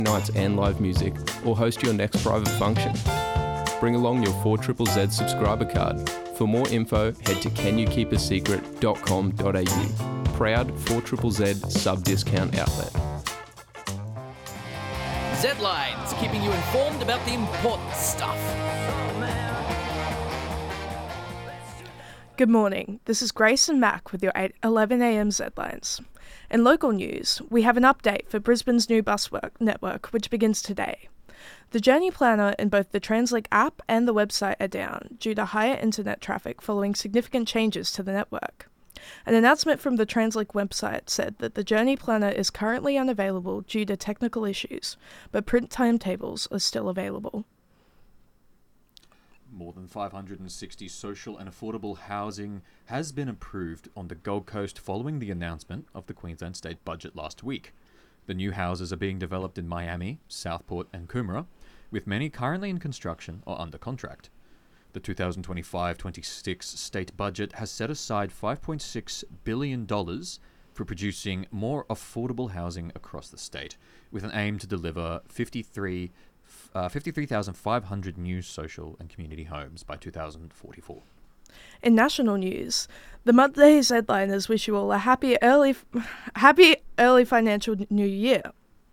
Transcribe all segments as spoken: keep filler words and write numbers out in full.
nights and live music, or host your next private function. Bring along your four Z Z Z subscriber card. For more info, head to can you keep a secret dot com dot a u. Proud four Z Z Z sub-discount outlet. Z-Lines, keeping you informed about the important stuff. Good morning, this is Grace and Mac with your eight eleven a m Z-Lines. In local news, we have an update for Brisbane's new bus work network, which begins today. The journey planner in both the TransLink app and the website are down due to higher internet traffic following significant changes to the network. An announcement from the TransLink website said that the journey planner is currently unavailable due to technical issues, but print timetables are still available. More than five hundred sixty social and affordable housing has been approved on the Gold Coast following the announcement of the Queensland State Budget last week. The new houses are being developed in Miami, Southport and Coomera, with many currently in construction or under contract. The two thousand twenty-five twenty-six state budget has set aside five point six billion dollars for producing more affordable housing across the state, with an aim to deliver fifty-three thousand five hundred new social and community homes by two thousand forty-four. In national news, the Monday Z-Liners wish you all a happy early, happy early financial new year.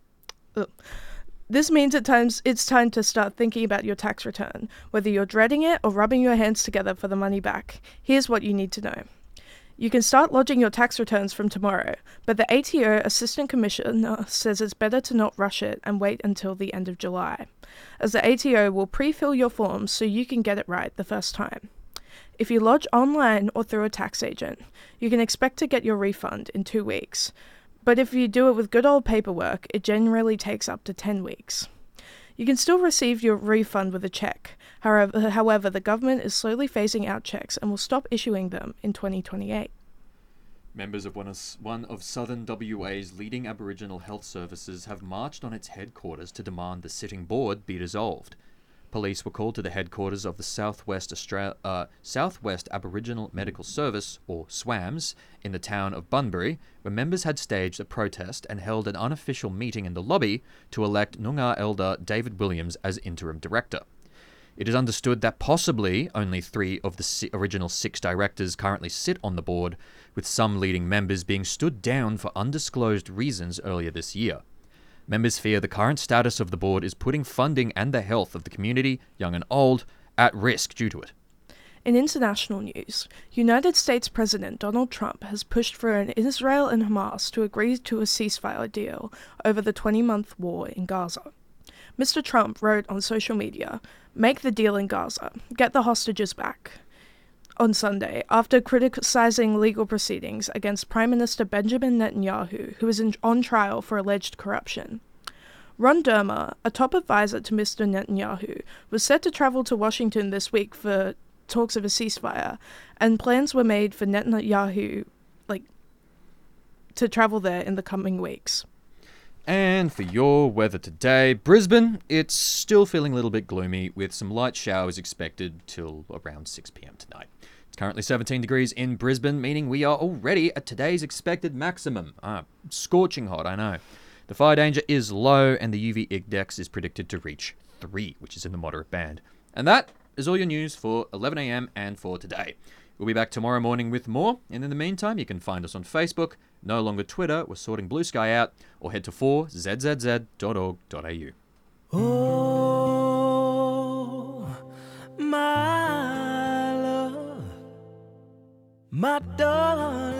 Ugh. This means at times it's time to start thinking about your tax return, whether you're dreading it or rubbing your hands together for the money back. Here's what you need to know. You can start lodging your tax returns from tomorrow, but the A T O Assistant Commissioner says it's better to not rush it and wait until the end of July, as the A T O will pre-fill your forms so you can get it right the first time. If you lodge online or through a tax agent, you can expect to get your refund in two weeks. But if you do it with good old paperwork, it generally takes up to ten weeks. You can still receive your refund with a cheque. However, however, the government is slowly phasing out cheques and will stop issuing them in twenty twenty-eight. Members of one of, one of southern W A's leading Aboriginal health services have marched on its headquarters to demand the sitting board be dissolved. Police were called to the headquarters of the Southwest Australia, uh, Southwest Aboriginal Medical Service, or SWAMS, in the town of Bunbury, where members had staged a protest and held an unofficial meeting in the lobby to elect Noongar elder David Williams as interim director. It is understood that possibly only three of the si- original six directors currently sit on the board, with some leading members being stood down for undisclosed reasons earlier this year. Members fear the current status of the board is putting funding and the health of the community, young and old, at risk due to it. In international news, United States President Donald Trump has pushed for an Israel and Hamas to agree to a ceasefire deal over the twenty-month war in Gaza. Mister Trump wrote on social media, "Make the deal in Gaza. Get the hostages back." On Sunday, after criticizing legal proceedings against Prime Minister Benjamin Netanyahu, who is in, on trial for alleged corruption. Ron Dermer, a top advisor to Mister Netanyahu, was set to travel to Washington this week for talks of a ceasefire, and plans were made for Netanyahu, like, to travel there in the coming weeks. And for your weather today, Brisbane, it's still feeling a little bit gloomy with some light showers expected till around six p.m. tonight. It's currently seventeen degrees in Brisbane, meaning we are already at today's expected maximum. Ah, scorching hot, I know. The fire danger is low and the U V index is predicted to reach three, which is in the moderate band. And that is all your news for eleven a m and for today. We'll be back tomorrow morning with more, and in the meantime, you can find us on Facebook, no longer Twitter, we're sorting Blue Sky out, or head to four z z z dot org dot a u. Oh, my love, my darling.